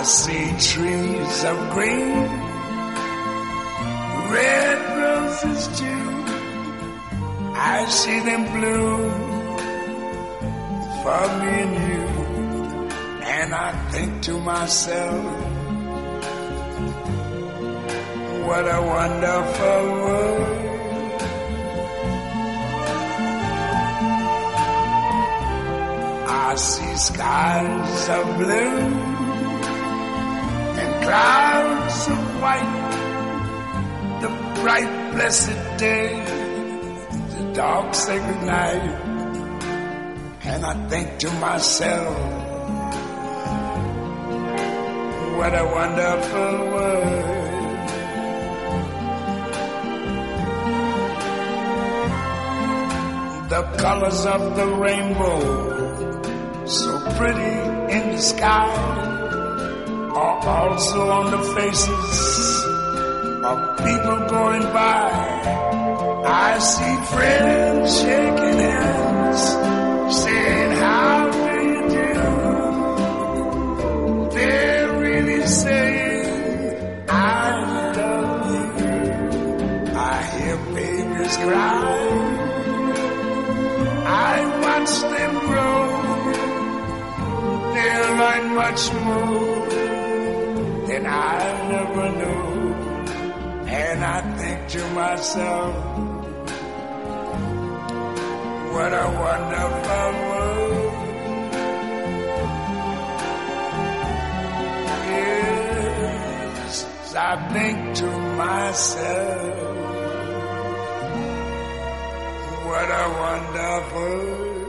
see trees of green, red roses too. I see them bloom for me and you. And I think to myself, what a wonderful world. I see skies of blue and clouds of white, the bright blessed day, the dark sacred night. And I think to myself, what a wonderful world. The colors of the rainbow, so pretty in the sky, are also on the faces of people going by. I see friends shaking hands, saying, how do you do? They're really saying, I love you. I hear babies cry, I watch them grow. They'll learn much more than I never knew. And I think to myself, what a wonderful world. Yes, I think to myself, what a wonderful world.